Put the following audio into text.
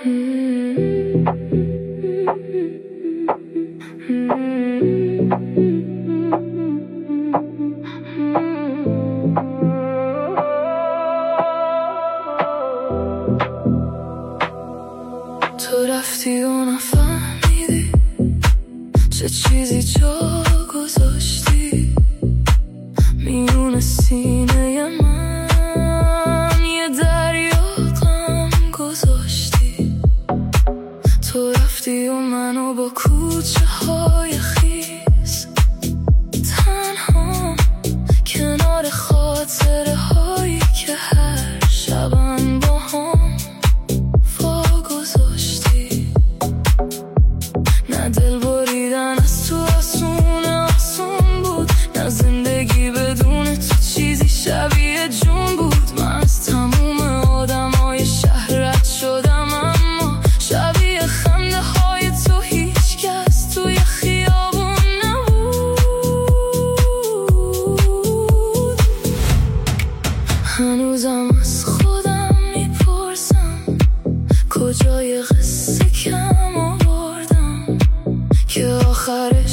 تو رفتی و نفهمیدی چه چیزی جا گذاشتی میون سینه من، یه دریا غم گذاشتی. تو رفتی و منو با کوچه های خیس تنها کنار خاطره هایی که هر شبم با هم گذاشتی. نه دل بریدن از تو آسون بود، نه زندگی بدون تو چیزی شبیه جون بود. من از تموم آدمای شهر رد شدم، اما شبیه خنده های تو هیچ کس توی خیابون نبود. هنوزم از خودم میپرسم کجای قصه کم آوردم که آخرش